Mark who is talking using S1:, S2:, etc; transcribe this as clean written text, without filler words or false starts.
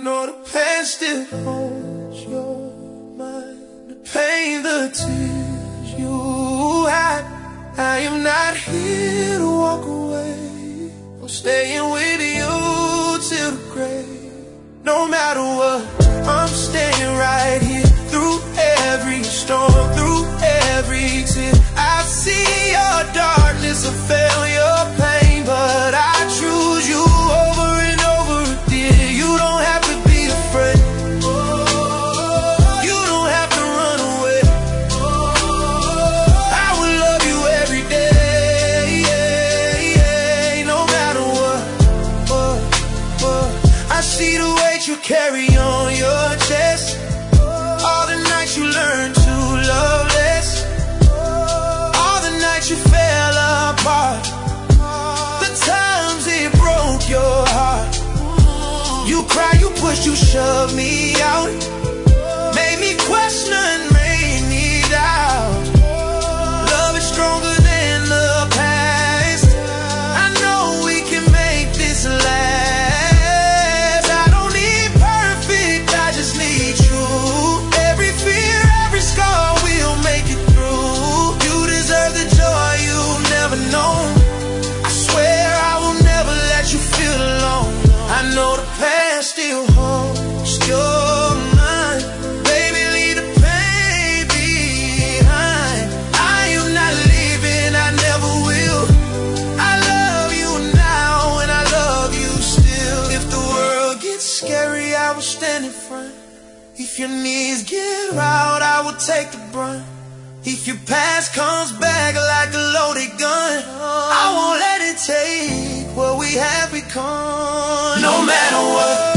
S1: know the past still haunts your mind. The pain, the tears you hide. I am not here to walk away. I'm staying with you till the grave. No matter what, I'm staying right here. Through every storm, through every tear, I see your darkness, I feel your pain, but I choose you over and over, dear. You don't have to be afraid. You don't have to run away. I will love you every day, no matter what. I see the weight you carry on your chest. All the nights you learned to love less. All the nights you fell apart. The times it broke your heart. You cry, you push, you shove me out. Made me question, made me doubt. Love is stronger than the past. I know we can make this last. I don't need perfect, I just need you. Every fear, every scar, we'll make it through. You deserve the joy you've never known. I swear I will never let you feel alone. I know the past still haunts your mind. Baby, leave the pain behind. I am not leaving, I never will. I love you now and I love you still. If the world gets scary, I will stand in front. If your knees give out, I will take the brunt. If your past comes back like a loaded gun, I won't let it take what we have become. No matter what.